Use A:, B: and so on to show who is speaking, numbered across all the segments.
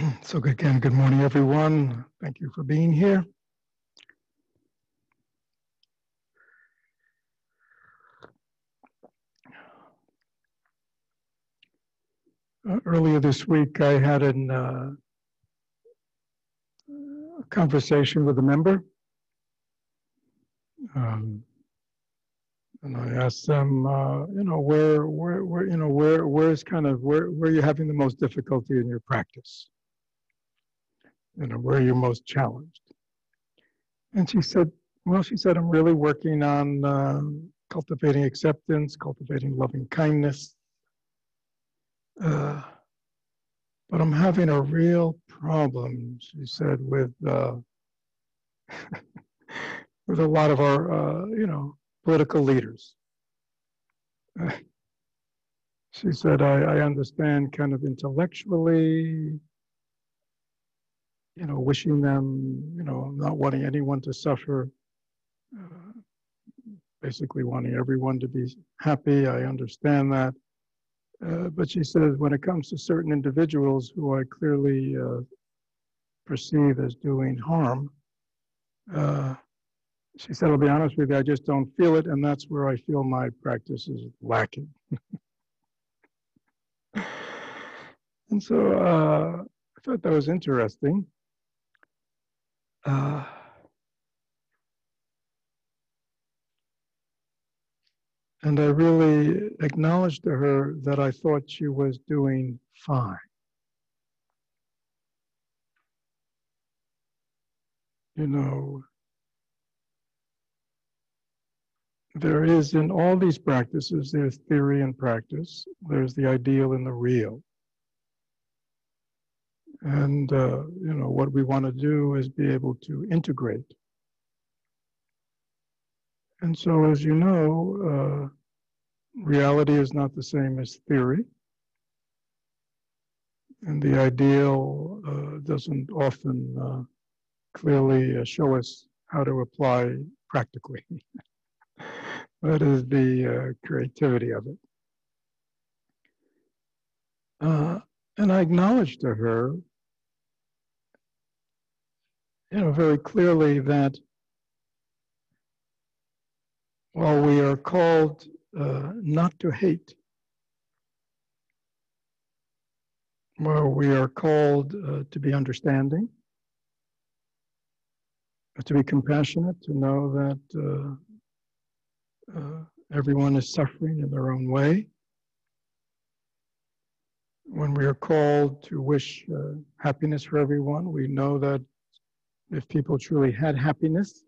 A: So again, good morning, everyone. Thank you for being here. Earlier this week, I had a conversation with a member, and I asked them, where are you having the most difficulty in your practice? Where are you most challenged? And she said, I'm really working on cultivating acceptance, cultivating loving kindness. But I'm having a real problem, she said, with with a lot of our, political leaders. She said, I understand kind of intellectually, wishing them, not wanting anyone to suffer, basically wanting everyone to be happy. I understand that. But she says, when it comes to certain individuals who I clearly perceive as doing harm, she said, I'll be honest with you, I just don't feel it, and that's where I feel my practice is lacking. And so I thought that was interesting. And I really acknowledged to her that I thought she was doing fine. There is in all these practices, there's theory and practice. There's the ideal and the real. And, what we want to do is be able to integrate. And so, as you know, reality is not the same as theory. And the ideal doesn't often clearly show us how to apply practically. That is the creativity of it. And I acknowledged to her, very clearly that while we are called not to hate, while we are called to be understanding, to be compassionate, to know that everyone is suffering in their own way, when we are called to wish happiness for everyone, we know that if people truly had happiness,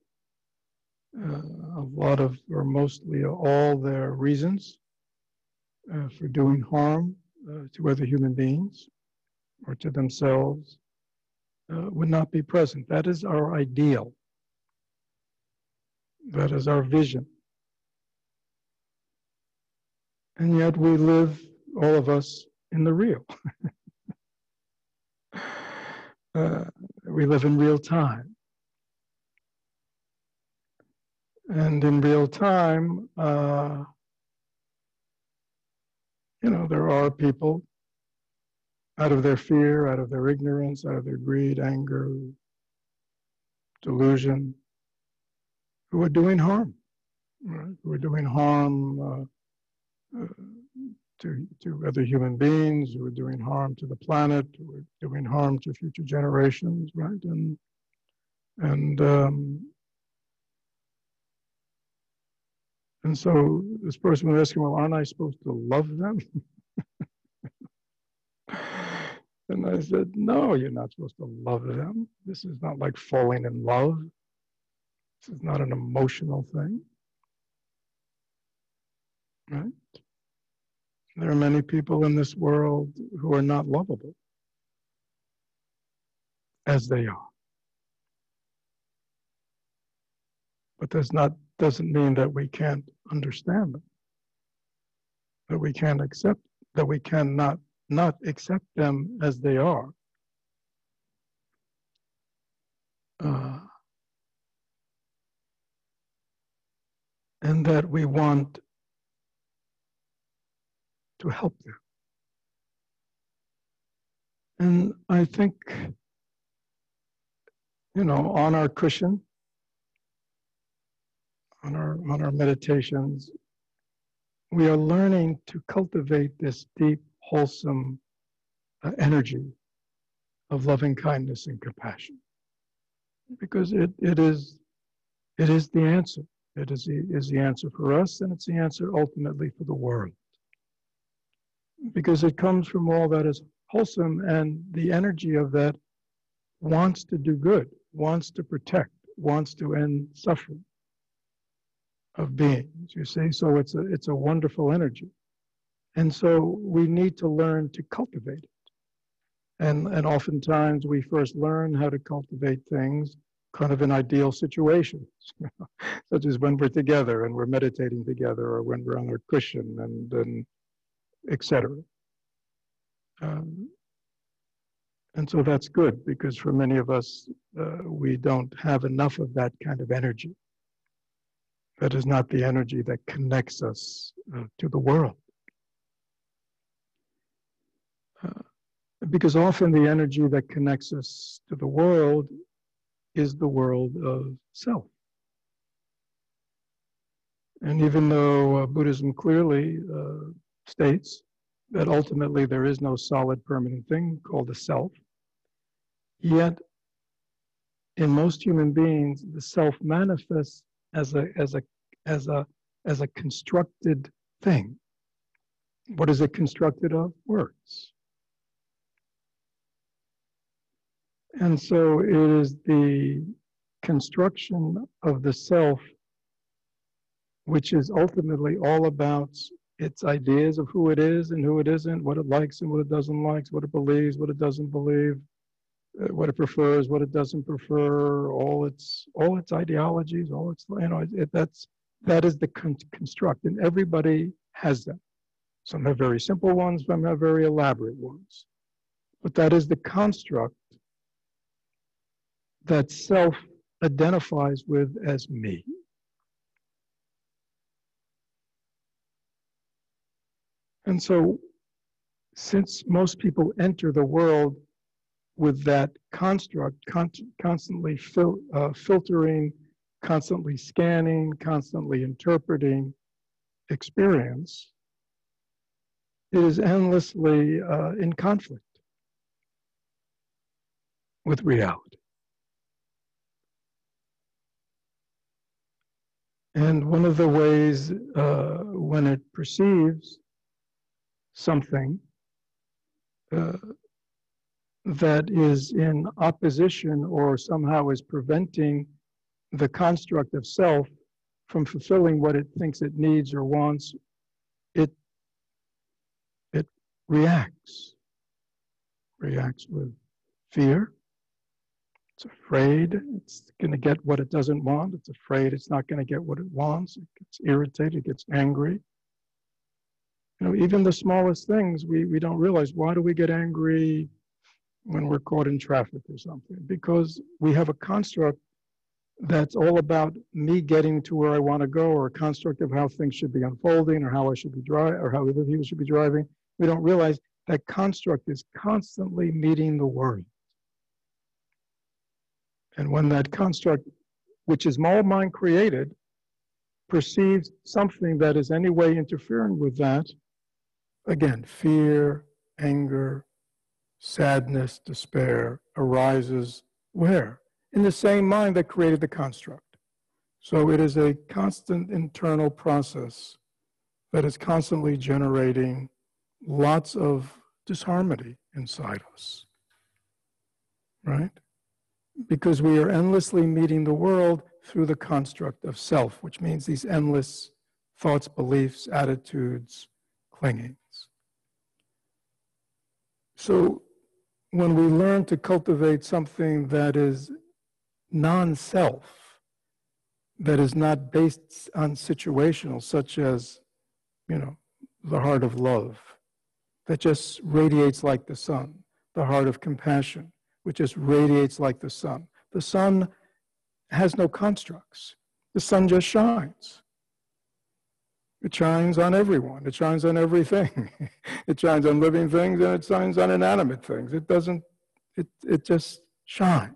A: a lot of, or mostly all their reasons for doing harm to other human beings or to themselves would not be present. That is our ideal. That is our vision. And yet we live, all of us, in the real. We live in real time. And in real time, there are people out of their fear, out of their ignorance, out of their greed, anger, delusion, who are doing harm, right? Who are doing harm to other human beings, who are doing harm to the planet, who are doing harm to future generations, right? And so this person was asking, well, aren't I supposed to love them? And I said, no, you're not supposed to love them. This is not like falling in love. This is not an emotional thing, right? There are many people in this world who are not lovable as they are. But that doesn't mean that we can't understand them, that we can't accept, that we cannot not accept them as they are. And that we want to help them. And I think, on our cushion, on our meditations, we are learning to cultivate this deep, wholesome energy of loving kindness and compassion, because it is the answer. It is the answer for us, and it's the answer ultimately for the world, because it comes from all that is wholesome, and the energy of that wants to do good, wants to protect, wants to end suffering of beings, you see. So it's a wonderful energy. And so we need to learn to cultivate it. And oftentimes we first learn how to cultivate things kind of in ideal situations, such as when we're together and we're meditating together, or when we're on our cushion, and etc. And so that's good, because for many of us, we don't have enough of that kind of energy. That is not the energy that connects us to the world. Because often the energy that connects us to the world is the world of self. And even though Buddhism clearly states that ultimately there is no solid permanent thing called a self, yet in most human beings, the self manifests as a constructed thing. What is it constructed of? Words. And so it is the construction of the self which is ultimately all about its ideas of who it is and who it isn't, what it likes and what it doesn't like, what it believes, what it doesn't believe, what it prefers, what it doesn't prefer, all its ideologies, all its, that is the construct, and everybody has them. Some have very simple ones, some have very elaborate ones. But that is the construct that self identifies with as me. And so, since most people enter the world with that construct, constantly filtering, constantly scanning, constantly interpreting experience, it is endlessly in conflict with reality. And one of the ways when it perceives something that is in opposition or somehow is preventing the construct of self from fulfilling what it thinks it needs or wants, it reacts with fear. It's afraid it's going to get what it doesn't want. It's afraid it's not going to get what it wants. It gets irritated, it gets angry. Even the smallest things, we don't realize, why do we get angry when we're caught in traffic or something? Because we have a construct that's all about me getting to where I want to go, or a construct of how things should be unfolding, or how I should be driving, or how other people should be driving. We don't realize that construct is constantly meeting the world. And when that construct, which is all mind created, perceives something that is any way interfering with that, again, fear, anger, sadness, despair arises where? In the same mind that created the construct. So it is a constant internal process that is constantly generating lots of disharmony inside us, right? Because we are endlessly meeting the world through the construct of self, which means these endless thoughts, beliefs, attitudes, clingings. So when we learn to cultivate something that is non-self, that is not based on situational, such as, the heart of love, that just radiates like the sun, the heart of compassion, which just radiates like the sun. The sun has no constructs. The sun just shines. It shines on everyone. It shines on everything. It shines on living things and it shines on inanimate things. It doesn't, it just shines.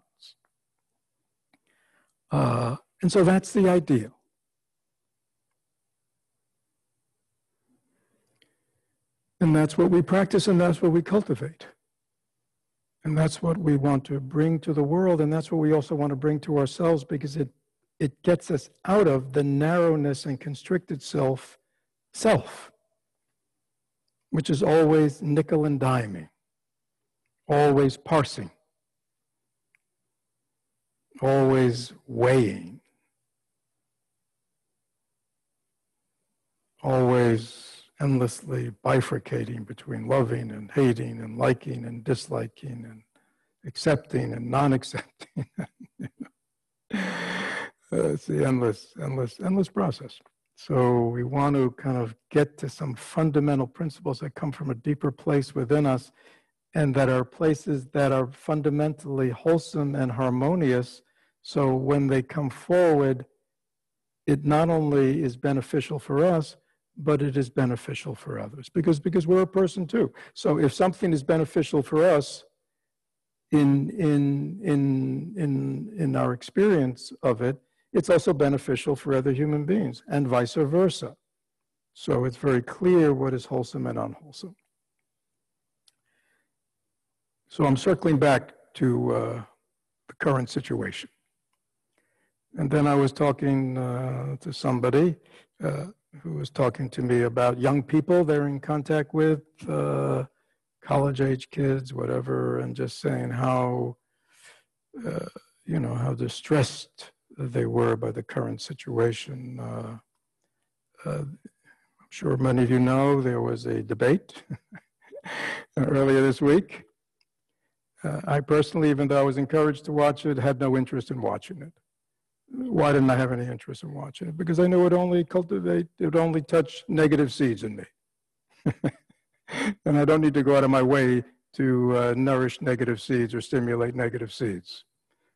A: And so that's the ideal. And that's what we practice and that's what we cultivate. And that's what we want to bring to the world. And that's what we also want to bring to ourselves, because it gets us out of the narrowness and constricted self, which is always nickel and diming, always parsing, always weighing, always endlessly bifurcating between loving and hating and liking and disliking and accepting and non-accepting. It's the endless process. So we want to kind of get to some fundamental principles that come from a deeper place within us, and that are places that are fundamentally wholesome and harmonious. So when they come forward, it not only is beneficial for us, but it is beneficial for others, because we're a person too. So if something is beneficial for us in our experience of it, it's also beneficial for other human beings, and vice versa. So it's very clear what is wholesome and unwholesome. So I'm circling back to the current situation. And then I was talking to somebody who was talking to me about young people they're in contact with, college-age kids, whatever, and just saying how, how distressed they were by the current situation. I'm sure many of you know there was a debate earlier this week. I personally, even though I was encouraged to watch it, had no interest in watching it. Why didn't I have any interest in watching it? Because I knew it would only touch negative seeds in me. And I don't need to go out of my way to nourish negative seeds or stimulate negative seeds.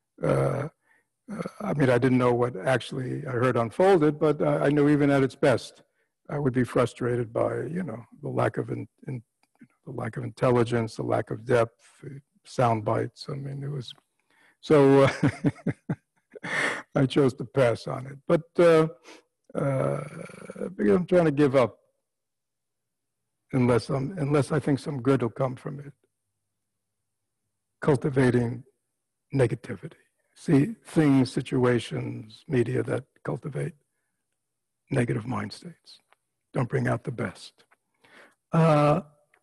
A: I mean, I didn't know what actually I heard unfolded, but I knew even at its best, I would be frustrated by, the lack of intelligence, the lack of depth, sound bites. I mean, it was so. I chose to pass on it, but I'm trying to give up unless I think some good will come from it. Cultivating negativity. See things, situations, media that cultivate negative mind states. Don't bring out the best. But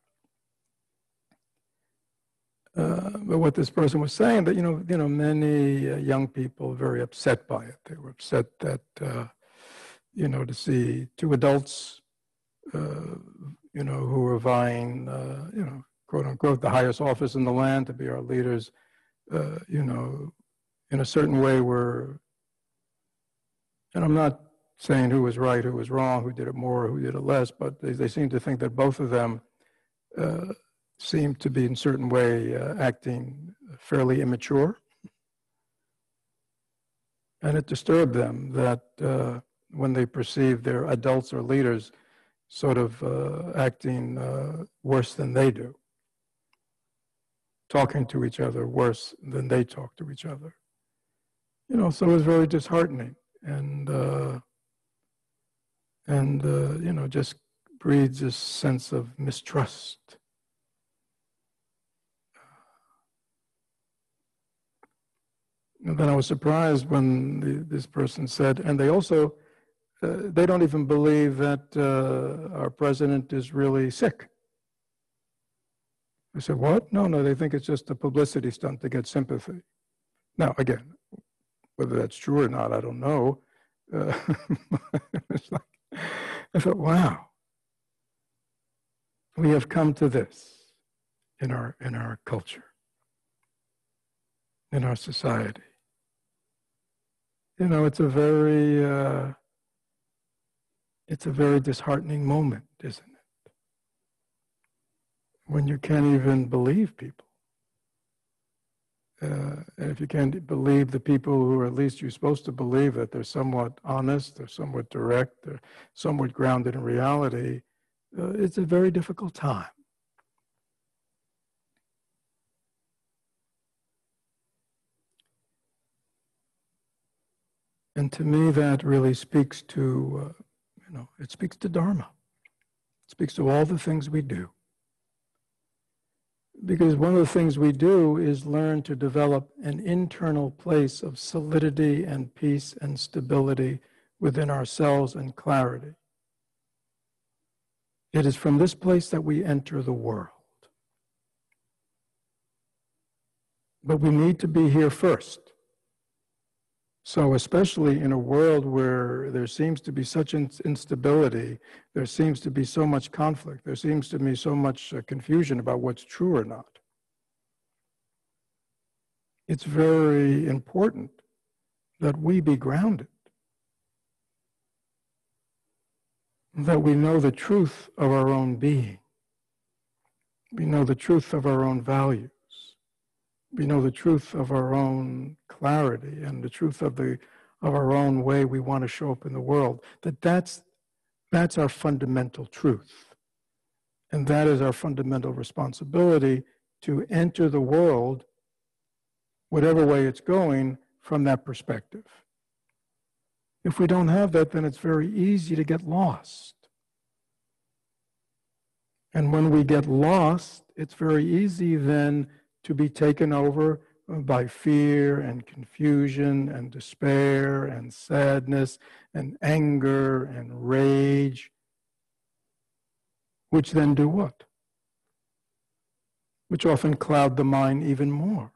A: what this person was saying, that many young people were very upset by it. They were upset that to see two adults, who were vying, quote unquote, the highest office in the land to be our leaders, in a certain way were, and I'm not saying who was right, who was wrong, who did it more, who did it less, but they seem to think that both of them seemed to be in a certain way acting fairly immature. And it disturbed them that when they perceived their adults or leaders sort of acting worse than they do, talking to each other worse than they talk to each other. So it was very disheartening, and just breeds this sense of mistrust. And then I was surprised when this person said, and they also, they don't even believe that our president is really sick. I said, what? No, they think it's just a publicity stunt to get sympathy. Now, again, whether that's true or not, I don't know. It's like, I thought, wow, we have come to this in our culture, in our society. It's a very disheartening moment, isn't it? When you can't even believe people. And if you can't believe the people who are at least you're supposed to believe that they're somewhat honest, they're somewhat direct, they're somewhat grounded in reality, it's a very difficult time. And to me, that really speaks to, it speaks to Dharma. It speaks to all the things we do. Because one of the things we do is learn to develop an internal place of solidity and peace and stability within ourselves and clarity. It is from this place that we enter the world. But we need to be here first. So especially in a world where there seems to be such instability, there seems to be so much conflict, there seems to be so much confusion about what's true or not, it's very important that we be grounded, that we know the truth of our own being, we know the truth of our own values, we know the truth of our own clarity and the truth of our own way we want to show up in the world, that's our fundamental truth. And that is our fundamental responsibility to enter the world, whatever way it's going, from that perspective. If we don't have that, then it's very easy to get lost. And when we get lost, it's very easy then to be taken over by fear and confusion and despair and sadness and anger and rage, which then do what? Which often cloud the mind even more.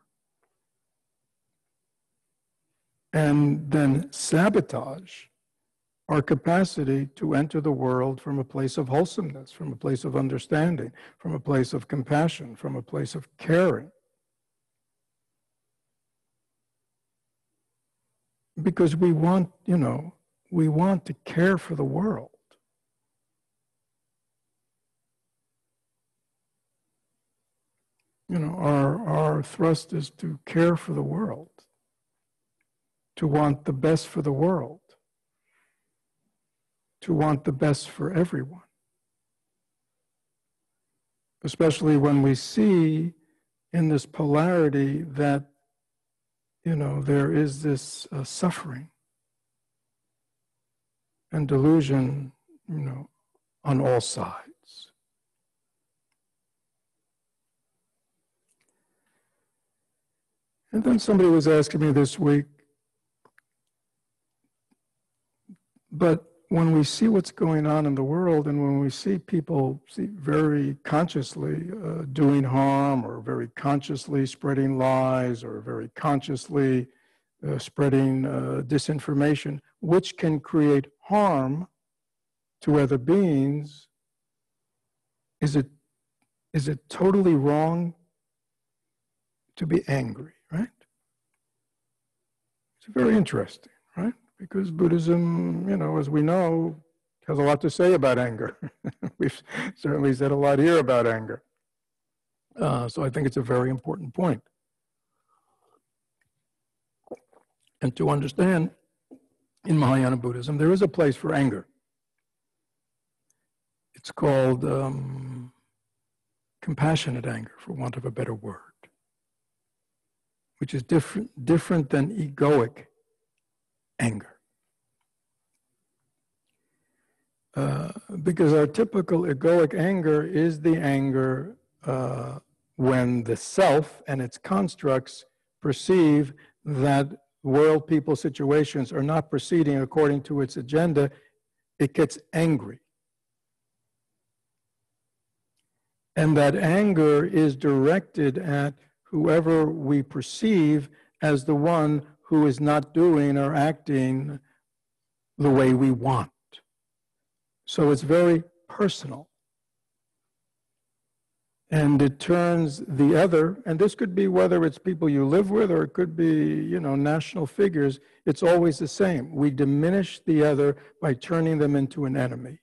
A: And then sabotage our capacity to enter the world from a place of wholesomeness, from a place of understanding, from a place of compassion, from a place of caring. Because we want, we want to care for the world. Our thrust is to care for the world, to want the best for the world, to want the best for everyone. Especially when we see in this polarity that there is this suffering and delusion, on all sides. And then somebody was asking me this week, but when we see what's going on in the world and when we see people very consciously doing harm or very consciously spreading lies or very consciously spreading disinformation, which can create harm to other beings, is it totally wrong to be angry, right? It's very interesting, right? Because Buddhism, as we know, has a lot to say about anger. We've certainly said a lot here about anger. So I think it's a very important point. And to understand, in Mahayana Buddhism, there is a place for anger. It's called compassionate anger, for want of a better word, which is different than egoic anger. Because our typical egoic anger is the anger when the self and its constructs perceive that world, people, situations are not proceeding according to its agenda, it gets angry. And that anger is directed at whoever we perceive as the one who is not doing or acting the way we want. So it's very personal. And it turns the other, and this could be whether it's people you live with or it could be, national figures, it's always the same. We diminish the other by turning them into an enemy.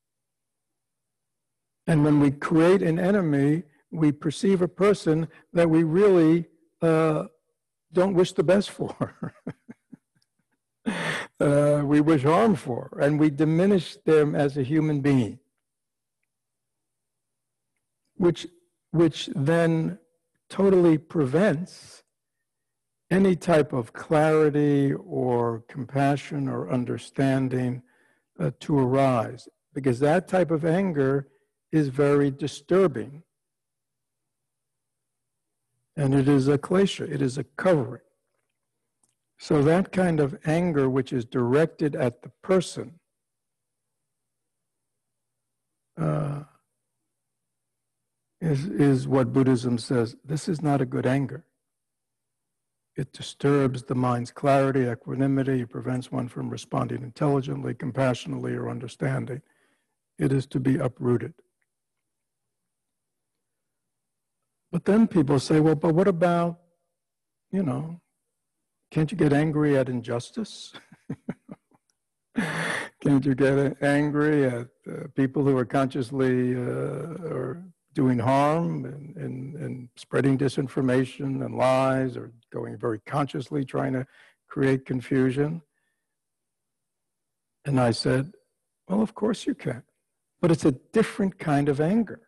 A: And when we create an enemy, we perceive a person that we really don't wish the best for. We wish harm for, and we diminish them as a human being, which then totally prevents any type of clarity or compassion or understanding to arise, because that type of anger is very disturbing. And it is a klesha, it is a covering. So that kind of anger which is directed at the person is what Buddhism says, this is not a good anger. It disturbs the mind's clarity, equanimity, it prevents one from responding intelligently, compassionately, or understanding. It is to be uprooted. But then people say, well, but what about, can't you get angry at injustice? Can't you get angry at people who are consciously or doing harm and spreading disinformation and lies, or going very consciously trying to create confusion? And I said, well, of course you can, but it's a different kind of anger.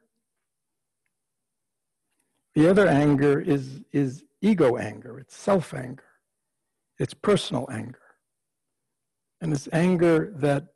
A: The other anger is ego anger, it's self-anger, it's personal anger. And it's anger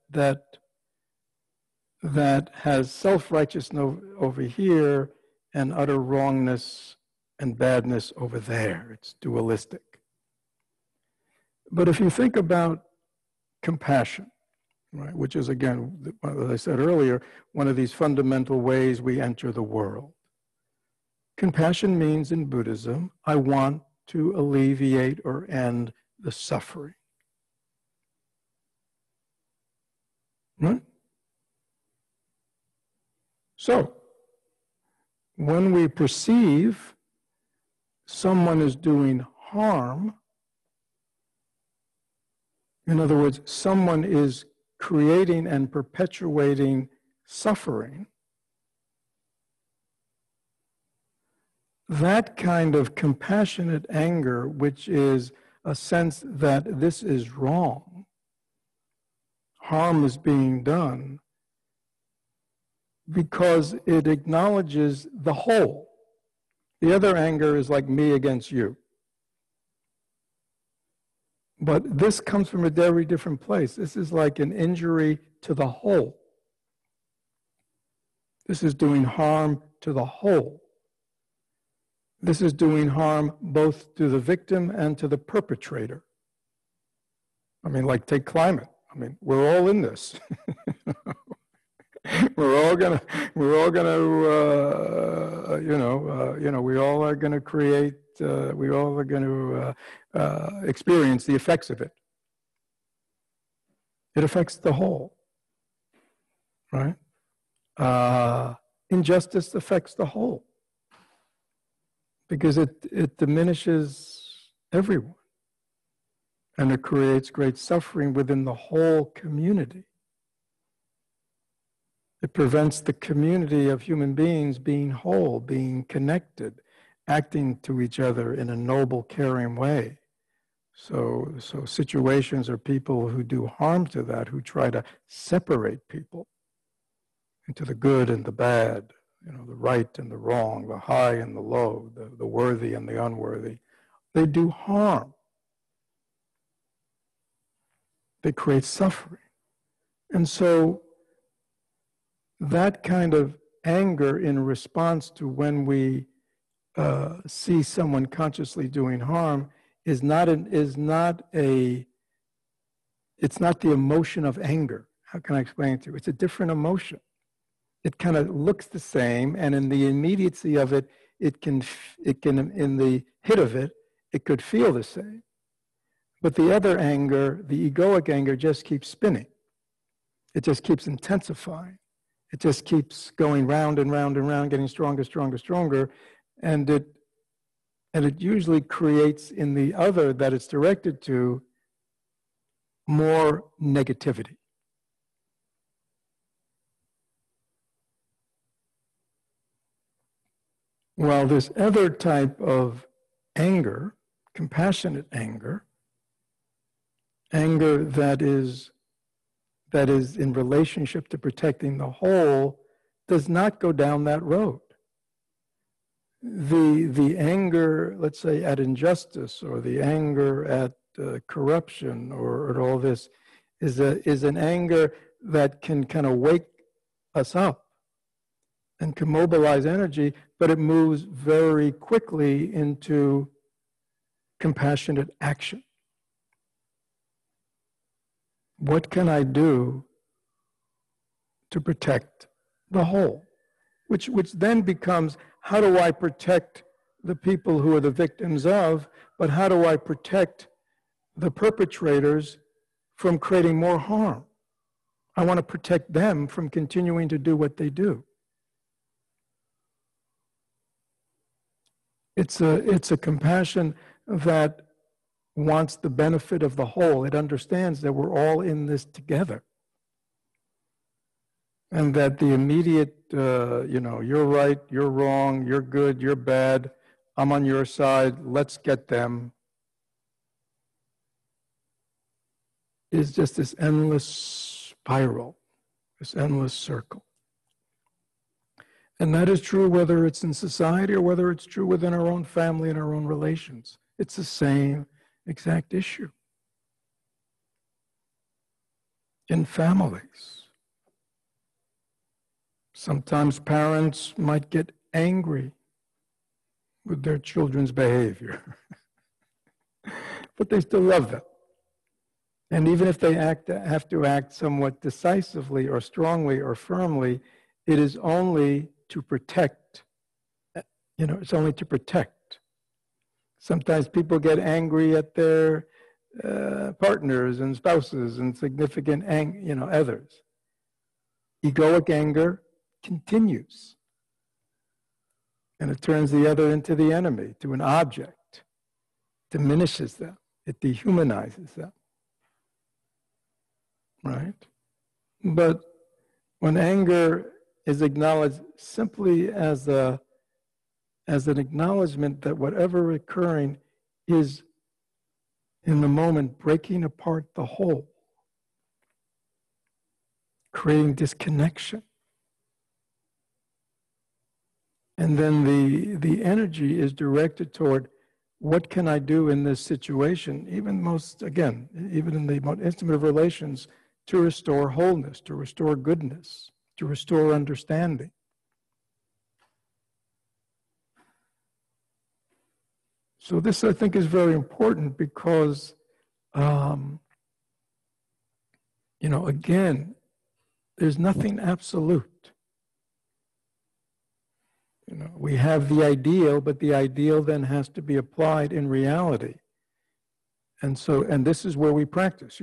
A: that has self-righteousness over here and utter wrongness and badness over there. It's dualistic. But if you think about compassion, right, which is, again, as I said earlier, one of these fundamental ways we enter the world. Compassion means in Buddhism, I want to alleviate or end the suffering. Right? So, when we perceive someone is doing harm, in other words, someone is creating and perpetuating suffering, that kind of compassionate anger, which is a sense that this is wrong, harm is being done, because it acknowledges the whole. The other anger is like me against you. But this comes from a very different place. This is like an injury to the whole. This is doing harm to the whole. This is doing harm both to the victim and to the perpetrator. I mean, like take climate. I mean, we're all in this. we all are gonna create. We all are going to experience the effects of it. It affects the whole, right? Injustice affects the whole because it diminishes everyone, and it creates great suffering within the whole community. It prevents the community of human beings being whole, being connected, acting to each other in a noble, caring way. So situations or people who do harm to that, who try to separate people into the good and the bad, the right and the wrong, the high and the low, the worthy and the unworthy, they do harm. They create suffering. And so that kind of anger in response to when we see someone consciously doing harm it's not the emotion of anger. How can I explain it to you? It's a different emotion. It kind of looks the same, and in the immediacy of it, it can in the hit of it, it could feel the same. But the other anger, the egoic anger, just keeps spinning. It just keeps intensifying. It just keeps going round and round and round, getting stronger, stronger, stronger, and it usually creates in the other that it's directed to more negativity. While this other type of anger, compassionate anger, anger that is in relationship to protecting the whole, does not go down that road. The anger, let's say, at injustice, or the anger at corruption, or at all this, is an anger that can kind of wake us up and can mobilize energy, but it moves very quickly into compassionate action. What can I do to protect the whole? Which then becomes, how do I protect the people who are the victims of, but how do I protect the perpetrators from creating more harm? I want to protect them from continuing to do what they do. It's a compassion that wants the benefit of the whole. It understands that we're all in this together. And that the immediate, you're right, you're wrong, you're good, you're bad, I'm on your side, let's get them, is just this endless spiral, this endless circle. And that is true whether it's in society or whether it's true within our own family and our own relations. It's the same exact issue. In families, sometimes parents might get angry with their children's behavior, but they still love them. And even if they have to act somewhat decisively or strongly or firmly, it is only to protect. It's only to protect. Sometimes people get angry at their partners and spouses and significant others. Egoic anger continues. And it turns the other into the enemy, to an object, diminishes them, it dehumanizes them. Right? But when anger is acknowledged simply as an acknowledgement that whatever occurring is in the moment breaking apart the whole, creating disconnection. And then the energy is directed toward, what can I do in this situation, even in the most intimate of relations, to restore wholeness, to restore goodness, to restore understanding. So this, I think, is very important because, again, there's nothing absolute. We have the ideal, but the ideal then has to be applied in reality. And this is where we practice,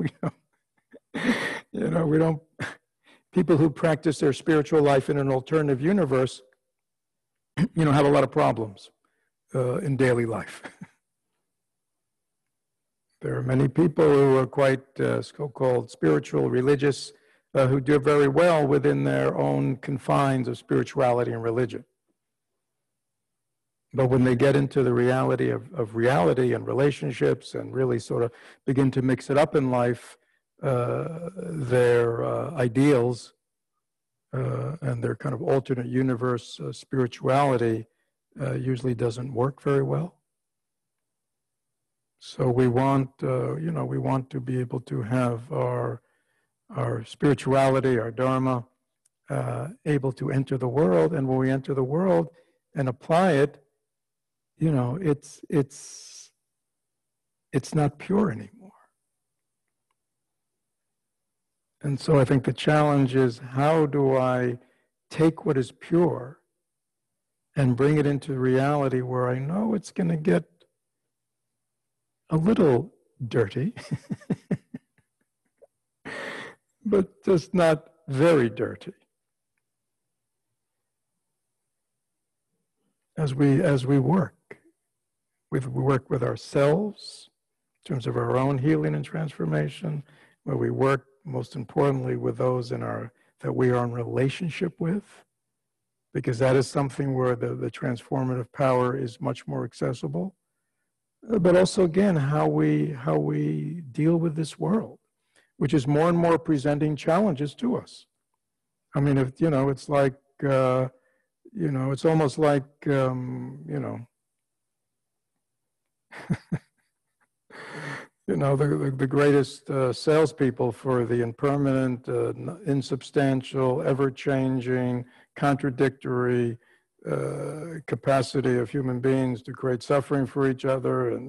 A: we don't, people who practice their spiritual life in an alternative universe, have a lot of problems in daily life. There are many people who are quite so-called spiritual, religious, who do very well within their own confines of spirituality and religion. But when they get into the reality of reality and relationships and really sort of begin to mix it up in life, their ideals and their kind of alternate universe spirituality usually doesn't work very well. So we want, we want to be able to have our spirituality, our dharma, able to enter the world. And when we enter the world and apply it, it's not pure anymore. And so I think the challenge is, how do I take what is pure and bring it into reality where I know it's going to get a little dirty, but just not very dirty. As we work. We work with ourselves in terms of our own healing and transformation, where we work most importantly with those that we are in relationship with, because that is something where the transformative power is much more accessible. but also again how we deal with this world, which is more and more presenting challenges to us. I mean, if you know, it's like it's almost like the greatest salespeople for the impermanent, insubstantial, ever-changing, contradictory capacity of human beings to create suffering for each other, and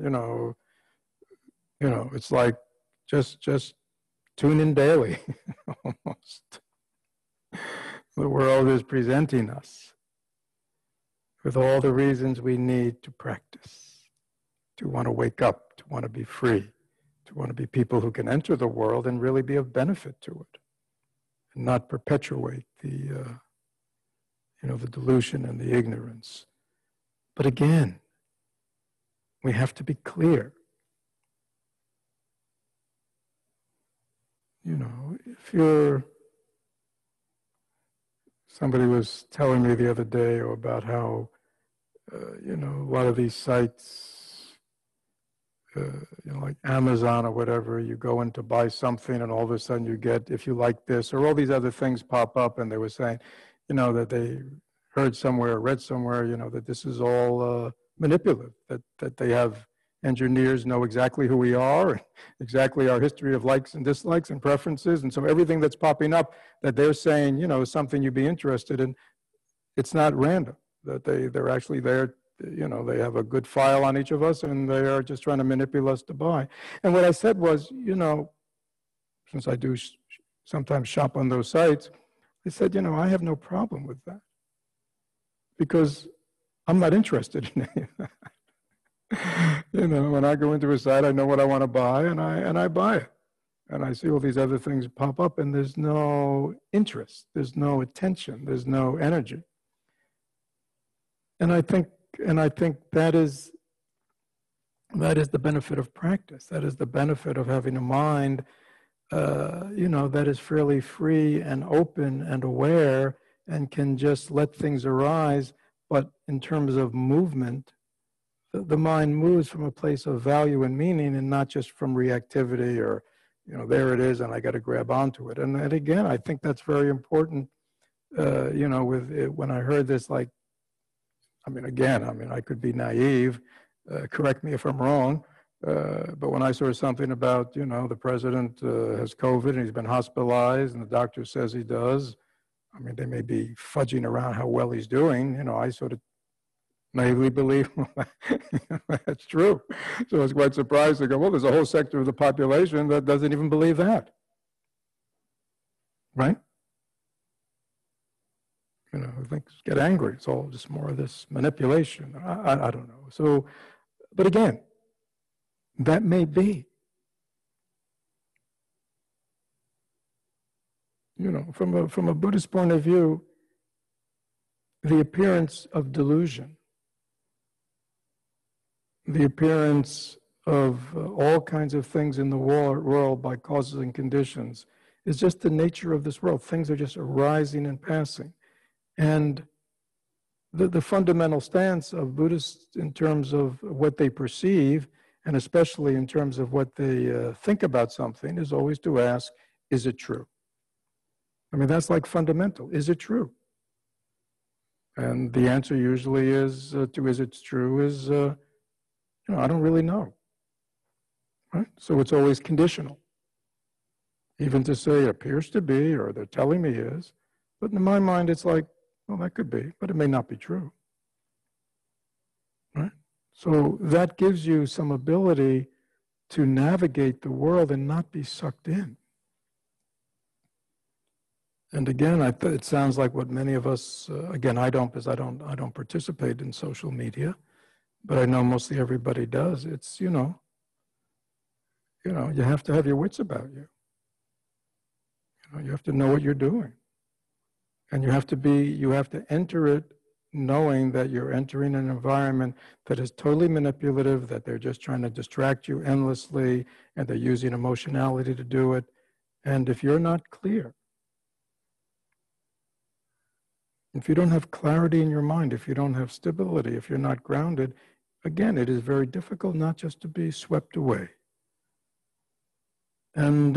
A: it's like just tune in daily. Almost, the world is presenting us with all the reasons we need to practice, to want to wake up, to want to be free, to want to be people who can enter the world and really be of benefit to it, and not perpetuate the delusion and the ignorance. But again, we have to be clear. If somebody was telling me the other day about how, a lot of these sites, like Amazon or whatever, you go in to buy something and all of a sudden you get, if you like this, or all these other things pop up, and they were saying, that they heard somewhere, read somewhere, that this is all manipulative, that they have engineers know exactly who we are, exactly our history of likes and dislikes and preferences, and so everything that's popping up that they're saying, is something you'd be interested in, it's not random, that they're actually there, they have a good file on each of us, and they are just trying to manipulate us to buy. And what I said was, since I do sometimes shop on those sites, I said, I have no problem with that, because I'm not interested in any of that. When I go into a site, I know what I want to buy, and I buy it. And I see all these other things pop up, and there's no interest, there's no attention, there's no energy. And I think that is the benefit of practice. That is the benefit of having a mind, that is fairly free and open and aware, and can just let things arise. But in terms of movement, the mind moves from a place of value and meaning, and not just from reactivity or, there it is and I got to grab onto it. And again, I think that's very important. With it, when I heard this, I could be naive. Correct me if I'm wrong. But when I saw something about, the president has COVID and he's been hospitalized and the doctor says he does, they may be fudging around how well he's doing. I sort of naively believe that's true. So I was quite surprised to go, well, there's a whole sector of the population that doesn't even believe that. Right? Things get angry. It's all just more of this manipulation. I don't know. So, but again, that may be. From a Buddhist point of view, the appearance of delusion, the appearance of all kinds of things in the world by causes and conditions is just the nature of this world. Things are just arising and passing. And the fundamental stance of Buddhists in terms of what they perceive, and especially in terms of what they think about something, is always to ask, is it true? That's like fundamental. Is it true? And the answer usually is, to is it true, is, I don't really know. Right? So it's always conditional. Even to say it appears to be, or they're telling me is. But in my mind, it's like, well, that could be, but it may not be true. Right? So that gives you some ability to navigate the world and not be sucked in. And again, it sounds like what many of us, again, I don't, because I don't participate in social media, but I know mostly everybody does. It's, you have to have your wits about you. You have to know what you're doing. And you have to enter it knowing that you're entering an environment that is totally manipulative, that they're just trying to distract you endlessly, and they're using emotionality to do it. And if you're not clear, if you don't have clarity in your mind, if you don't have stability, if you're not grounded, again, it is very difficult not just to be swept away. And,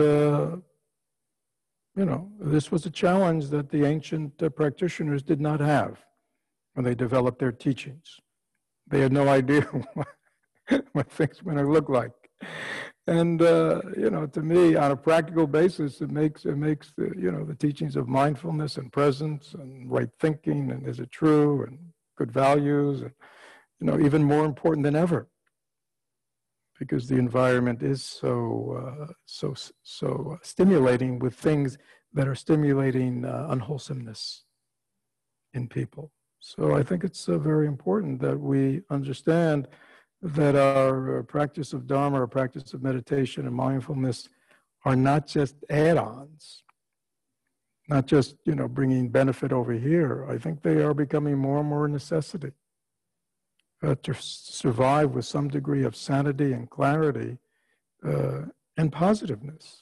A: this was a challenge that the ancient practitioners did not have when they developed their teachings. They had no idea what things were going to look like. And, to me, on a practical basis, it makes the teachings of mindfulness and presence and right thinking and is it true and good values, and, even more important than ever, because the environment is so stimulating with things that are stimulating unwholesomeness in people. So I think it's very important that we understand that our practice of Dharma, our practice of meditation and mindfulness are not just add-ons, not just, bringing benefit over here. I think they are becoming more and more a necessity to survive with some degree of sanity and clarity and positiveness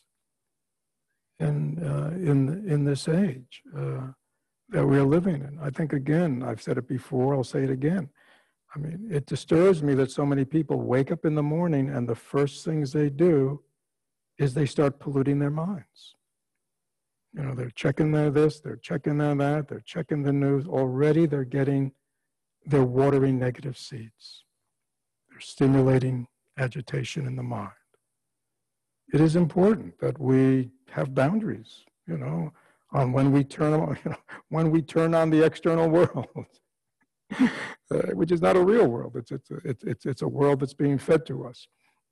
A: in this age that we're living in. I think, again, I've said it before, I'll say it again. I mean, it disturbs me that so many people wake up in the morning and the first things they do is they start polluting their minds. They're checking their this, they're checking their that, they're checking the news. Already they're watering negative seeds. They're stimulating agitation in the mind. It is important that we have boundaries, on when we turn on the external world. Which is not a real world. It's a world that's being fed to us,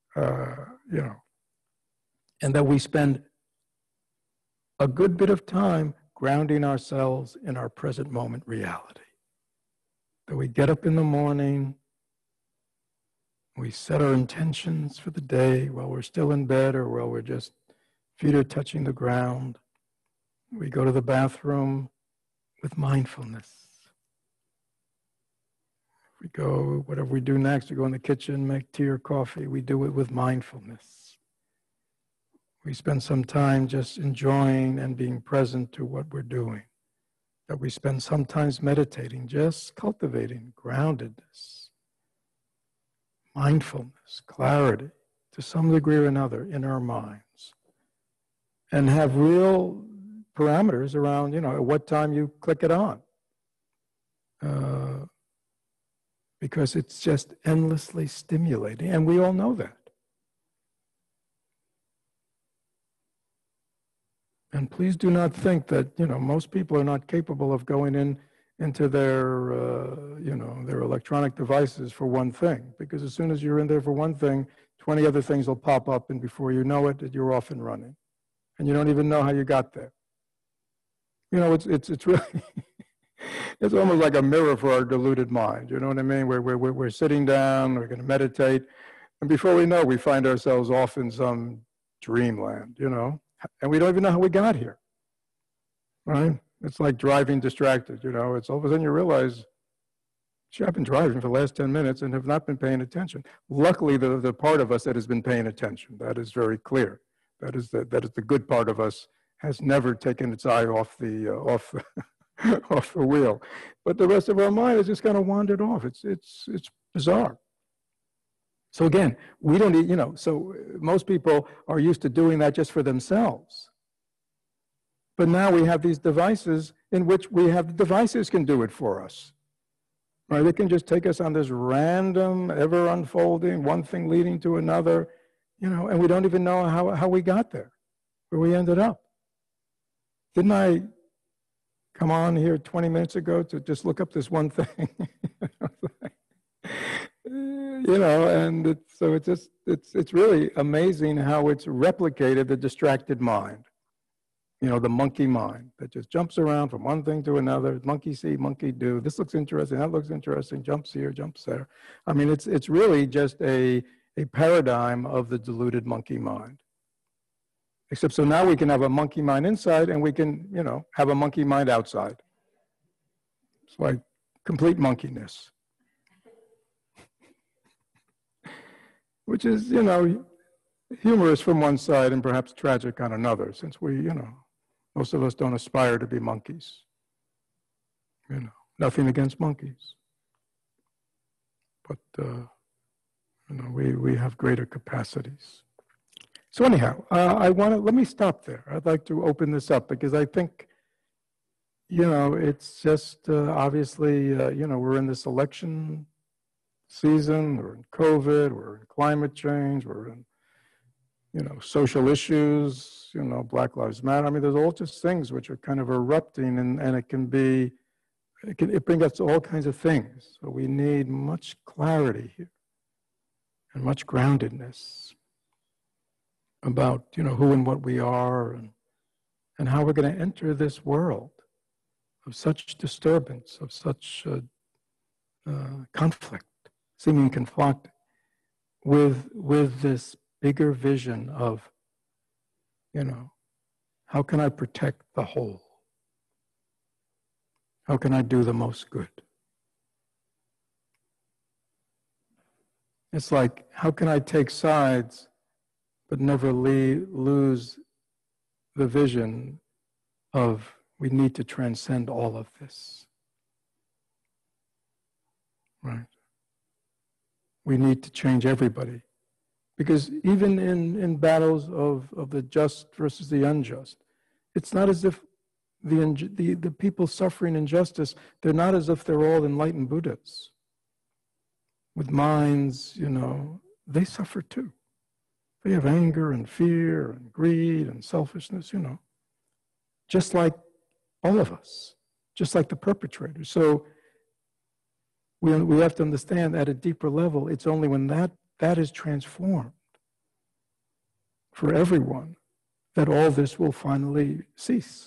A: and that we spend a good bit of time grounding ourselves in our present moment reality. That we get up in the morning, we set our intentions for the day while we're still in bed or while we're just feet are touching the ground. We go to the bathroom with mindfulness. We go, whatever we do next, we go in the kitchen, make tea or coffee, we do it with mindfulness. We spend some time just enjoying and being present to what we're doing. That we spend some time meditating, just cultivating groundedness, mindfulness, clarity, to some degree or another in our minds. And have real parameters around, at what time you click it on. Because it's just endlessly stimulating, and we all know that. And please do not think that, most people are not capable of going into their, their electronic devices for one thing, because as soon as you're in there for one thing, 20 other things will pop up, and before you know it, you're off and running. And you don't even know how you got there. It's really... It's almost like a mirror for our deluded mind. You know what I mean? We're sitting down, we're going to meditate, and before we know, we find ourselves off in some dreamland, and we don't even know how we got here, right? It's like driving distracted, It's all of a sudden you realize, gee, I've been driving for the last 10 minutes and have not been paying attention. Luckily, the part of us that has been paying attention, that is very clear. That is the good part of us, has never taken its eye off the off the wheel, but the rest of our mind has just kind of wandered off. It's bizarre. So again, we don't need, so most people are used to doing that just for themselves. But now we have these devices in which the devices can do it for us. Right? They can just take us on this random, ever unfolding, one thing leading to another, and we don't even know how we got there, where we ended up. Didn't I come on here 20 minutes ago to just look up this one thing? And it's really amazing how it's replicated the distracted mind. The monkey mind that just jumps around from one thing to another. Monkey see, monkey do. This looks interesting, that looks interesting, jumps here, jumps there. I mean, it's really just a paradigm of the deluded monkey mind. Except so now we can have a monkey mind inside and we can, have a monkey mind outside. It's like complete monkeyness. Which is, humorous from one side and perhaps tragic on another, since we, most of us don't aspire to be monkeys. Nothing against monkeys. But You know, we have greater capacities. So anyhow, let me stop there. I'd like to open this up because I think, you know, it's just obviously, you know, we're in this election season, we're in COVID, we're in climate change, we're in, you know, social issues, you know, Black Lives Matter. I mean, there's all just things which are kind of erupting, and it can be, it brings us all kinds of things. So we need much clarity here and much groundedness about, you know, who and what we are and how we're going to enter this world of such disturbance, of such conflict, seeming conflict, with this bigger vision of, you know, how can I protect the whole? How can I do the most good? It's like, how can I take sides but never lose the vision of we need to transcend all of this, right? We need to change everybody. Because even in battles of the just versus the unjust, it's not as if the people suffering injustice, they're not as if they're all enlightened Buddhas with minds, you know, they suffer too. They have anger and fear and greed and selfishness, you know, just like all of us, just like the perpetrators. So we have to understand at a deeper level, it's only when that is transformed for everyone that all this will finally cease.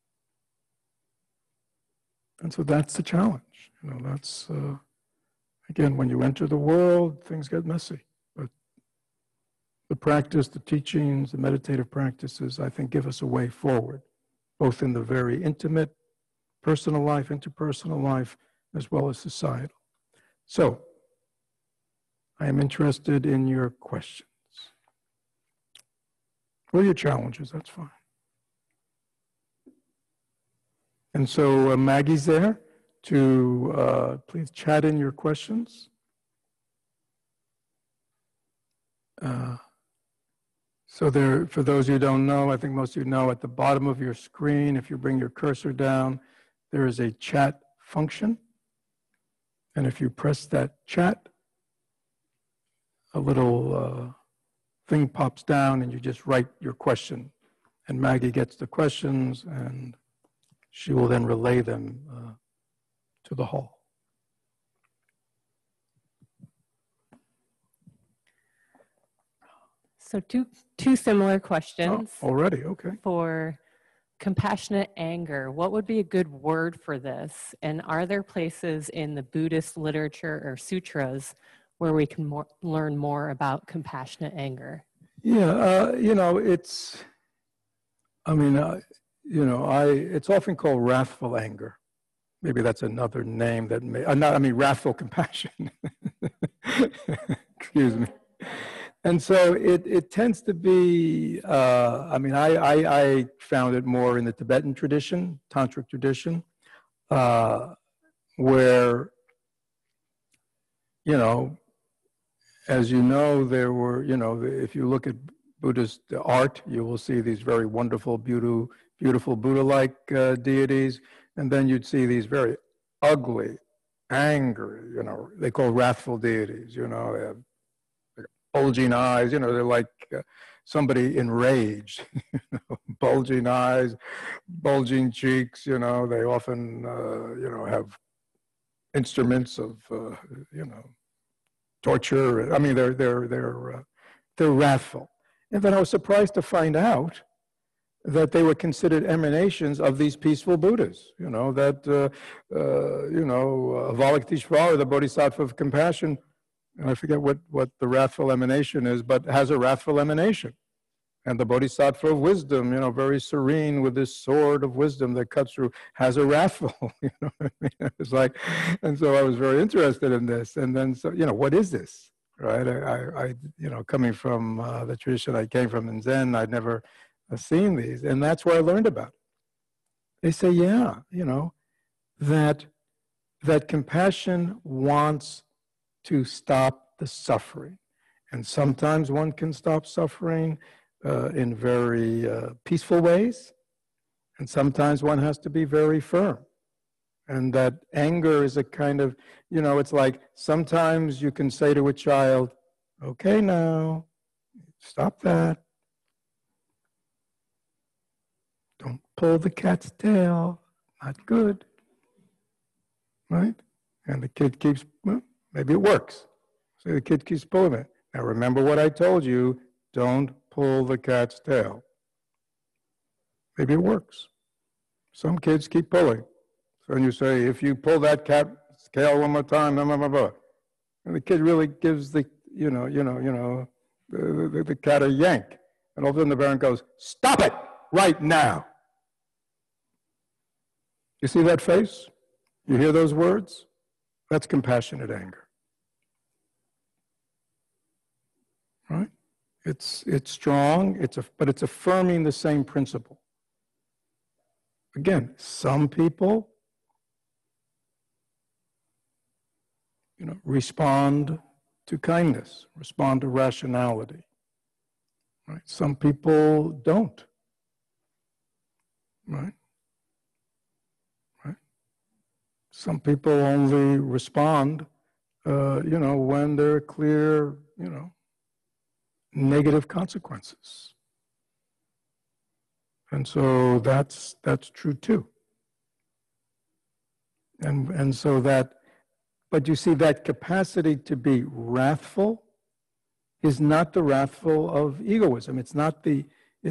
A: And so that's the challenge. You know, that's, again, when you enter the world, things get messy. But the practice, the teachings, the meditative practices, I think give us a way forward, both in the very intimate personal life, interpersonal life, as well as societal. So, I am interested in your questions. Or your challenges, that's fine. And so Maggie's there to please chat in your questions. So there, for those who don't know, I think most of you know, at the bottom of your screen, if you bring your cursor down, there is a chat function. And if you press that chat, a little thing pops down and you just write your question. And Maggie gets the questions and she will then relay them to the hall.
B: So two similar questions.
A: Oh, already, okay.
B: For compassionate anger, what would be a good word for this? And are there places in the Buddhist literature or sutras where we can learn more about compassionate anger?
A: Yeah, you know, it's, I mean, you know, it's often called wrathful anger. Maybe that's another name that may, wrathful compassion. Excuse me. And so it tends to be, I found it more in the Tibetan tradition, Tantric tradition, where, you know, as you know, there were, you know, if you look at Buddhist art, you will see these very wonderful, beautiful Buddha-like deities, and then you'd see these very ugly, angry, you know, they call wrathful deities, you know, they have bulging eyes, you know, they're like somebody enraged, you know, bulging eyes, bulging cheeks, you know, they often, you know, have instruments of, you know, torture. I mean, they're wrathful. And then I was surprised to find out that they were considered emanations of these peaceful Buddhas, you know, that, you know, Avalokiteshvara, the Bodhisattva of compassion, and I forget what the wrathful emanation is, but has a wrathful emanation. And the Bodhisattva of wisdom, you know, very serene with this sword of wisdom that cuts through, has a wrathful, you know what I mean? It's like, and so I was very interested in this. And then, so, you know, what is this, right? I you know, coming from the tradition I came from in Zen, I'd never seen these. And that's where I learned about it. They say, yeah, you know, that compassion wants to stop the suffering. And sometimes one can stop suffering in very peaceful ways. And sometimes one has to be very firm. And that anger is a kind of, it's like sometimes you can say to a child, okay, now, stop that. Don't pull the cat's tail. Not good. Right? And the kid keeps, well, maybe it works. So the kid keeps pulling it. Now remember what I told you, don't pull the cat's tail. Maybe it works. Some kids keep pulling. So when you say, if you pull that cat's tail one more time, blah, blah, blah, blah. And the kid really gives the, the cat a yank. And all of a sudden the parent goes, stop it right now. You see that face? You hear those words? That's compassionate anger. Right? It's strong, but it's affirming the same principle. Again, some people, respond to kindness, respond to rationality. Right? Some people don't. Right? Some people only respond, when there are clear, negative consequences. And so that's true too. And so but you see that capacity to be wrathful is not the wrathful of egoism. It's not the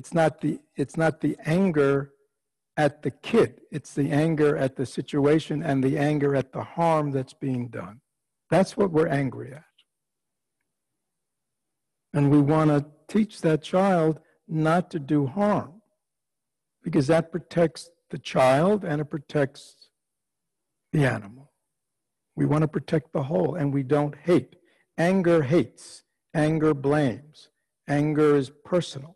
A: anger at the kid. It's the anger at the situation and the anger at the harm that's being done. That's what we're angry at. And we want to teach that child not to do harm, because that protects the child and it protects the animal. We want to protect the whole, and we don't hate. Anger hates. Anger blames. Anger is personal.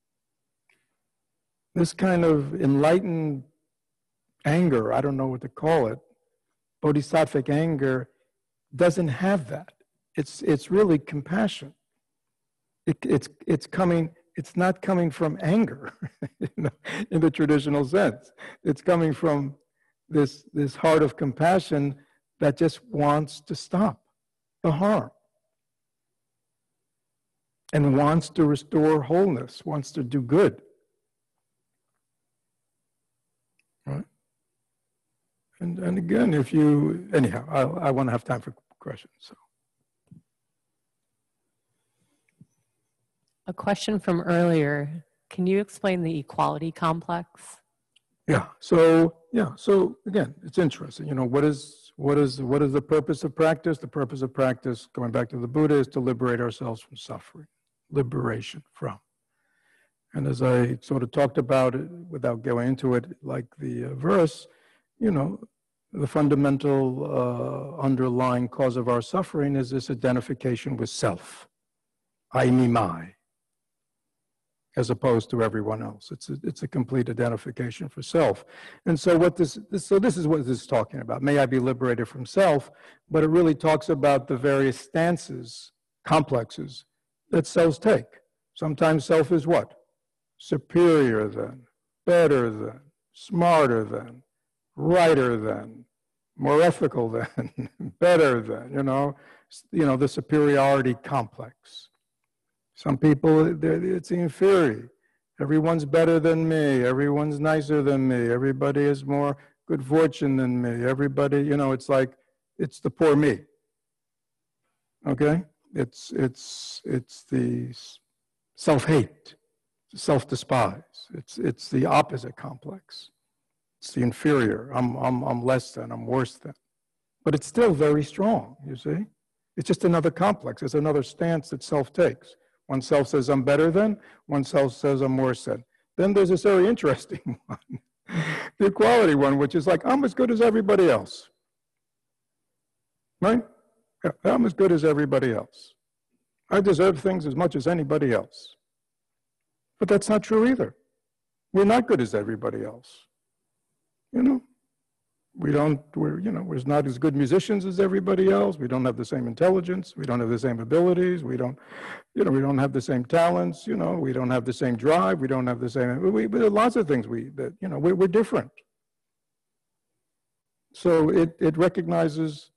A: This kind of enlightened anger, I don't know what to call it, bodhisattvic anger, doesn't have that. It's really compassion. It's not coming from anger in the traditional sense. It's coming from this heart of compassion that just wants to stop the harm and wants to restore wholeness, wants to do good. Right? And again, I want to have time for questions. So.
B: A question from earlier. Can you explain the equality complex?
A: So again, it's interesting. What is the purpose of practice? The purpose of practice, going back to the Buddha, is to liberate ourselves from suffering. Liberation from. And as I sort of talked about it, without going into it, like the verse, the fundamental underlying cause of our suffering is this identification with self. I, me, my. As opposed to everyone else. It's a complete identification for self. And so this is what this is talking about. May I be liberated from self, but it really talks about the various stances, complexes that selves take. Sometimes self is what? Superior than, better than, smarter than, righter than, more ethical than, better than, the superiority complex. Some people, it's inferior. Everyone's better than me. Everyone's nicer than me. Everybody has more good fortune than me. Everybody, it's like, it's the poor me. Okay? It's the self-hate, self-despise. It's the opposite complex. It's the inferior. I'm less than, I'm worse than. But it's still very strong, you see? It's just another complex. It's another stance that self takes. One self says, I'm better than. One self says, I'm worse than. Then there's this very interesting one, the equality one, which is like, I'm as good as everybody else. Right? Yeah, I'm as good as everybody else. I deserve things as much as anybody else. But that's not true either. We're not good as everybody else. We're not as good musicians as everybody else. We don't have the same intelligence. We don't have the same abilities. We don't have the same talents. We don't have the same drive. We don't have the same, there are lots of things we're different. So it recognizes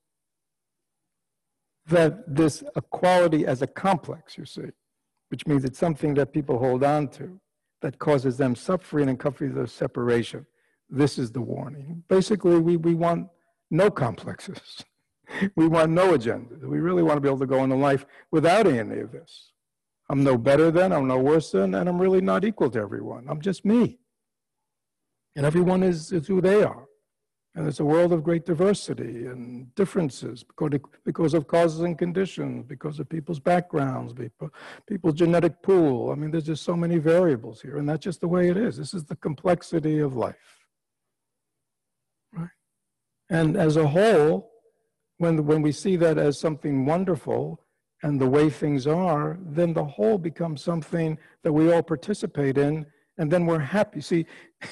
A: that this equality as a complex, you see, which means it's something that people hold on to that causes them suffering and causes of separation. This is the warning. Basically, we want no complexes. We want no agenda. We really want to be able to go into life without any of this. I'm no better than, I'm no worse than, and I'm really not equal to everyone. I'm just me. And everyone is who they are. And it's a world of great diversity and differences because of causes and conditions, because of people's backgrounds, people's genetic pool. I mean, there's just so many variables here, and that's just the way it is. This is the complexity of life. Right? And as a whole, when we see that as something wonderful and the way things are, then the whole becomes something that we all participate in, and then we're happy. See,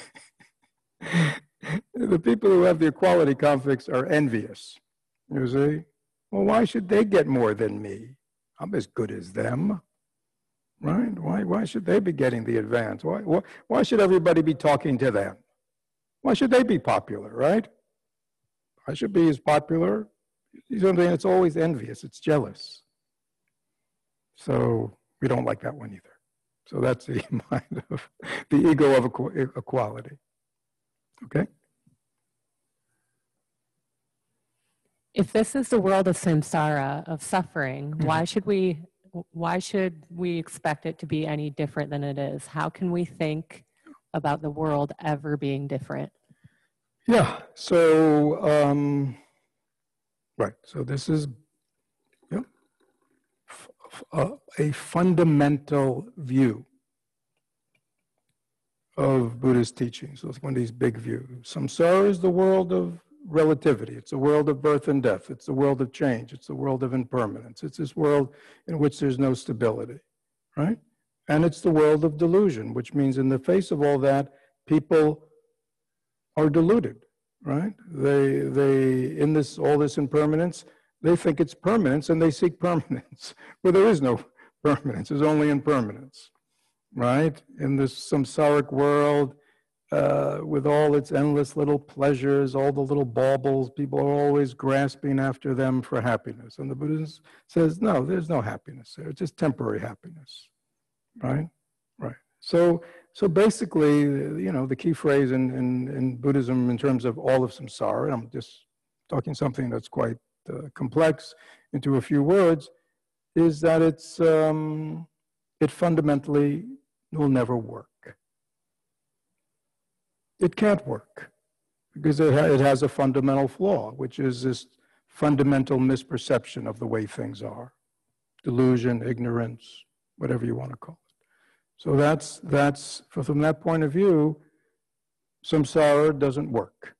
A: the people who have the equality conflicts are envious, you see. Well, why should they get more than me? I'm as good as them, right? Why should they be getting the advance? Why should everybody be talking to them? Why should they be popular, right? I should be as popular. You know what I'm saying? It's always envious. It's jealous. So we don't like that one either. So that's the mind of the ego of equality. Okay?
B: If this is the world of samsara, of suffering, why should we expect it to be any different than it is? How can we think about the world ever being different?
A: Yeah, so, right, so this is a fundamental view of Buddhist teaching. So it's one of these big views. Samsara is the world of relativity. It's a world of birth and death. It's a world of change. It's a world of impermanence. It's this world in which there's no stability, right? And it's the world of delusion, which means in the face of all that, people are deluded, right? They in all this impermanence, they think it's permanence and they seek permanence, where there is no permanence. There's only impermanence, right? In this samsaric world, with all its endless little pleasures, all the little baubles, people are always grasping after them for happiness. And the Buddha says, no, there's no happiness there. It's just temporary happiness, right? Right. So basically, the key phrase in Buddhism in terms of all of samsara, and I'm just talking something that's quite complex into a few words, is that it fundamentally will never work. It can't work because it has a fundamental flaw, which is this fundamental misperception of the way things are. Delusion, ignorance, whatever you want to call it. So that's from that point of view, samsara doesn't work.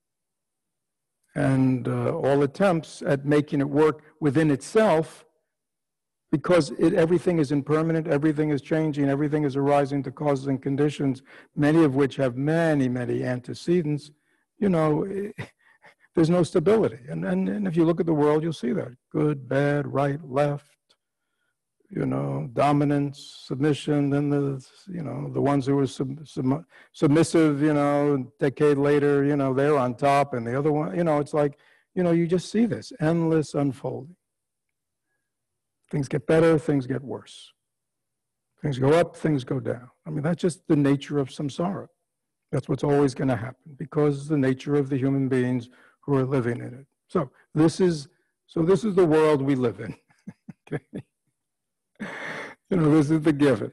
A: And all attempts at making it work within itself, because everything is impermanent, everything is changing, everything is arising to causes and conditions, many of which have many, many antecedents, there's no stability. And if you look at the world, you'll see that. Good, bad, right, left, dominance, submission, then the ones who were submissive, a decade later, they're on top, and the other one, it's like, you just see this endless unfolding. Things get better, things get worse. Things go up, things go down. I mean, that's just the nature of samsara. That's what's always going to happen because the nature of the human beings who are living in it. So this is the world we live in. Okay? This is the given.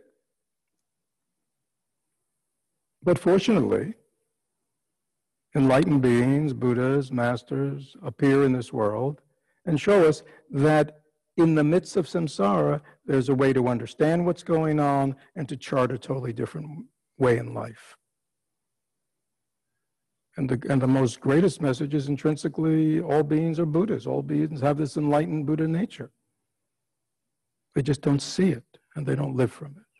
A: But fortunately, enlightened beings, Buddhas, masters, appear in this world and show us that in the midst of samsara, there's a way to understand what's going on and to chart a totally different way in life. And the most greatest message is intrinsically all beings are Buddhas. All beings have this enlightened Buddha nature. They just don't see it and they don't live from it.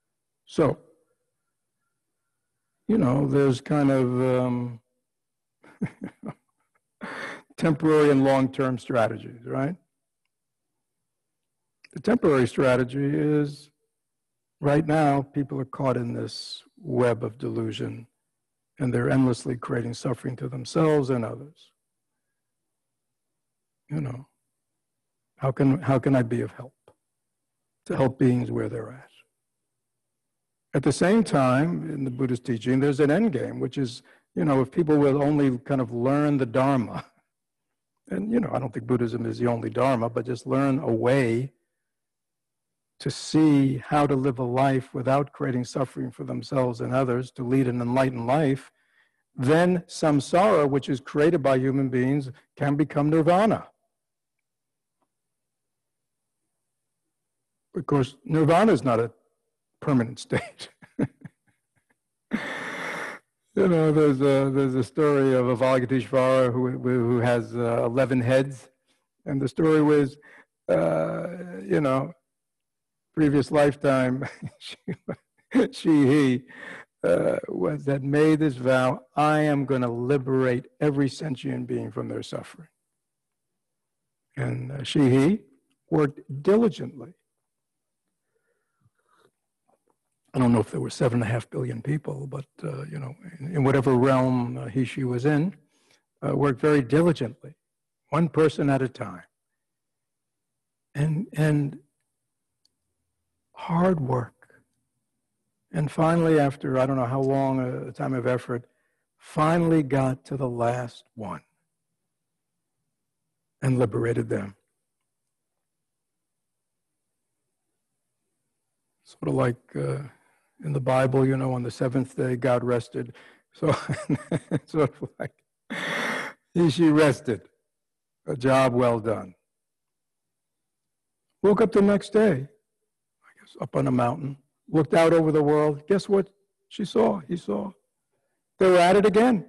A: So, there's kind of Temporary and long-term strategies, right? The temporary strategy is right now people are caught in this web of delusion and they're endlessly creating suffering to themselves and others. You know, how can I be of help? To help beings where they're at. At the same time, in the Buddhist teaching, there's an end game, which is, you know, if people will only kind of learn the Dharma, and, you know, I don't think Buddhism is the only Dharma, but just learn a way to see how to live a life without creating suffering for themselves and others, to lead an enlightened life, then samsara, which is created by human beings, can become nirvana. Of course, nirvana is not a permanent state. You know, there's a story of Avalokiteshvara who has 11 heads, and the story was, you know, previous lifetime, he had made this vow: I am going to liberate every sentient being from their suffering. And he worked diligently. I don't know if there were 7.5 billion people, but you know, in whatever realm she was in, worked very diligently, one person at a time, and hard work. And finally, after I don't know how long a time of effort, finally got to the last one and liberated them. Sort of like in the Bible, you know, on the seventh day, God rested. So sort of like she rested. A job well done. Woke up the next day, I guess up on a mountain, looked out over the world. Guess what he saw? They were at it again.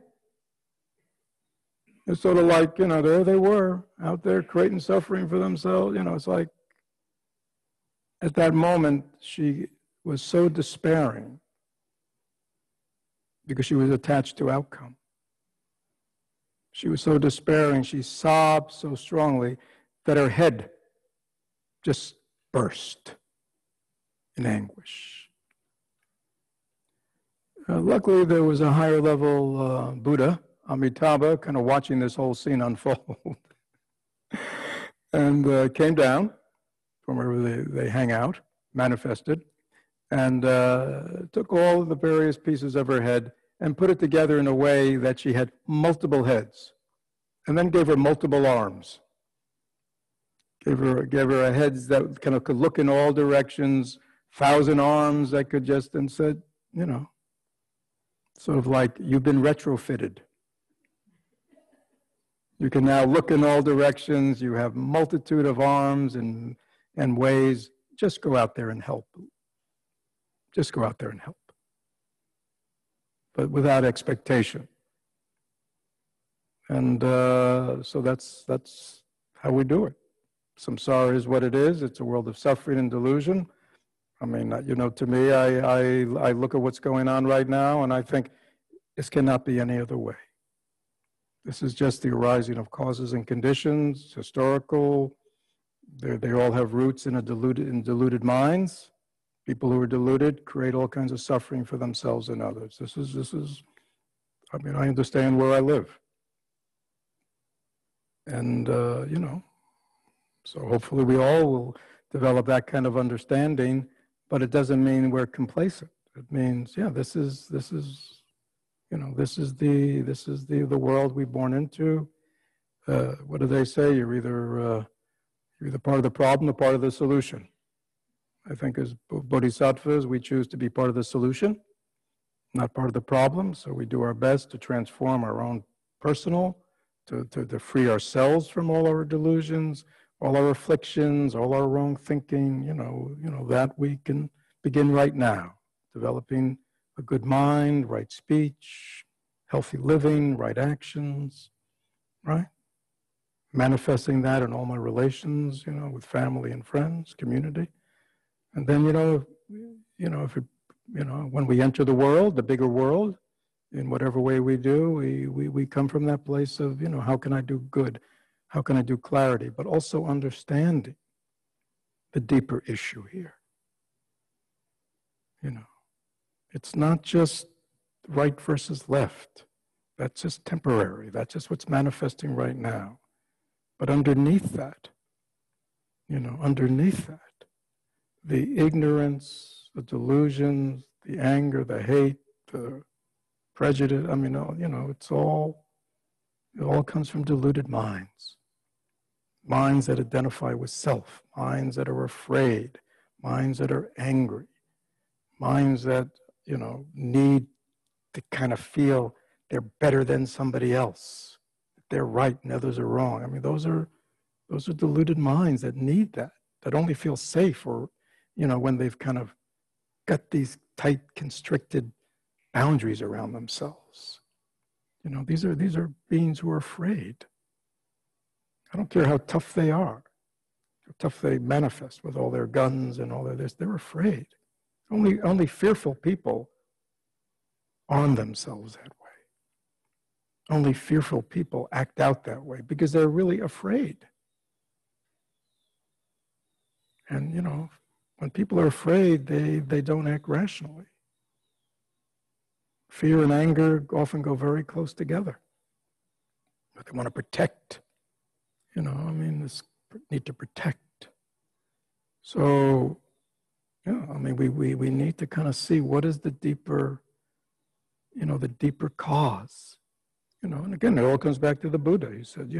A: It's sort of like, you know, there they were, out there creating suffering for themselves. You know, it's like, at that moment, she was so despairing because she was attached to outcome. She was so despairing, she sobbed so strongly that her head just burst in anguish. Luckily, there was a higher level Buddha, Amitabha, kind of watching this whole scene unfold and came down from wherever they hang out, manifested, and took all of the various pieces of her head and put it together in a way that she had multiple heads, and then gave her multiple arms. Gave her a heads that kind of could look in all directions, 1,000 arms that could just, and said, you know, sort of like, you've been retrofitted. You can now look in all directions, you have multitude of arms and ways. Just go out there and help. Just go out there and help. But without expectation. And so that's how we do it. Samsara is what it is. It's a world of suffering and delusion. I mean, you know, to me, I look at what's going on right now and I think this cannot be any other way. This is just the arising of causes and conditions, historical. They all have roots in deluded minds. People who are deluded create all kinds of suffering for themselves and others. This is, I mean, I understand where I live. And, you know, so hopefully we all will develop that kind of understanding, but it doesn't mean we're complacent. It means, yeah, this is, you know, this is the world we're born into. What do they say? You're either part of the problem or part of the solution. I think as bodhisattvas, we choose to be part of the solution, not part of the problem. So we do our best to transform our own personal, to free ourselves from all our delusions, all our afflictions, all our wrong thinking. You know that we can begin right now, developing a good mind, right speech, healthy living, right actions, right? Manifesting that in all my relations, you know, with family and friends, community. And then, when we enter the world, the bigger world, in whatever way we do, we come from that place of, how can I do good? How can I do clarity? But also understanding the deeper issue here. It's not just right versus left. That's just temporary. That's just what's manifesting right now. But underneath that, the ignorance, the delusions, the anger, the hate, the prejudice, it all comes from deluded minds. Minds that identify with self, minds that are afraid, minds that are angry, minds that, need to kind of feel they're better than somebody else. They're right and others are wrong. Those are deluded minds that need that only feel safe, or, when they've kind of got these tight, constricted boundaries around themselves. These are beings who are afraid. I don't care how tough they are, how tough they manifest with all their guns and all of this. They're afraid. Only fearful people arm themselves that way. Only fearful people act out that way because they're really afraid. And, when people are afraid, they don't act rationally. Fear and anger often go very close together. But they want to protect. This need to protect. So, we need to kind of see what is the deeper, the deeper cause. And again, it all comes back to the Buddha. He said,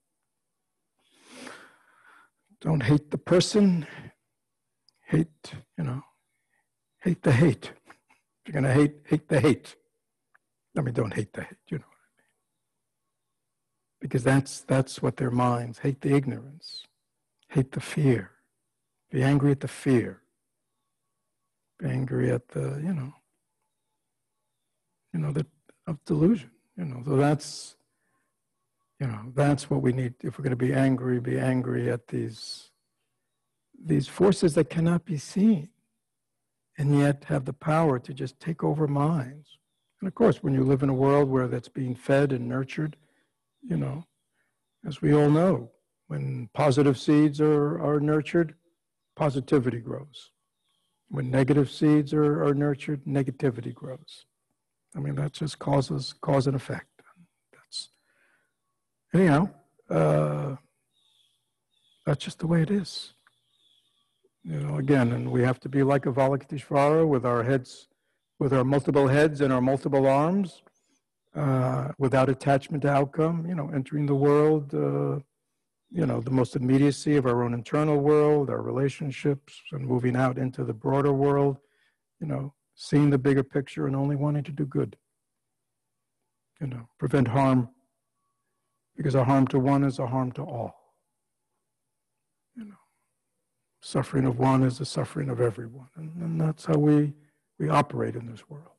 A: don't hate the person, hate the hate. If you're going to hate the hate. Don't hate the hate, you know what I mean? Because that's what their minds, hate the ignorance, hate the fear, be angry at the fear, be angry at the, the of delusion, so that's what we need. If we're going to be angry at these forces that cannot be seen and yet have the power to just take over minds. And of course, when you live in a world where that's being fed and nurtured, as we all know, when positive seeds are nurtured, positivity grows. When negative seeds are nurtured, negativity grows. That just cause and effect. Anyhow, that's just the way it is. Again, and we have to be like Avalokiteshvara with our heads, with our multiple heads and our multiple arms, without attachment to outcome, entering the world, the most immediacy of our own internal world, our relationships, and moving out into the broader world, seeing the bigger picture and only wanting to do good. Prevent harm, because a harm to one is a harm to all. Suffering of one is the suffering of everyone. And that's how we operate in this world.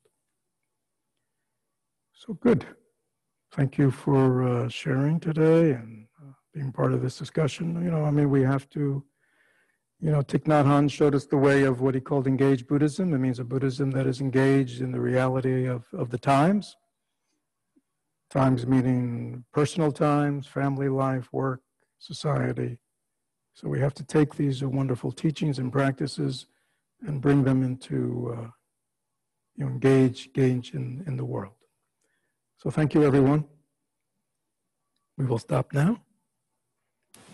A: So good. Thank you for sharing today and being part of this discussion. We have to, Thich Nhat Hanh showed us the way of what he called engaged Buddhism. It means a Buddhism that is engaged in the reality of the times. Times meaning personal times, family life, work, society. So we have to take these wonderful teachings and practices and bring them into, engage in the world. So thank you, everyone. We will stop now.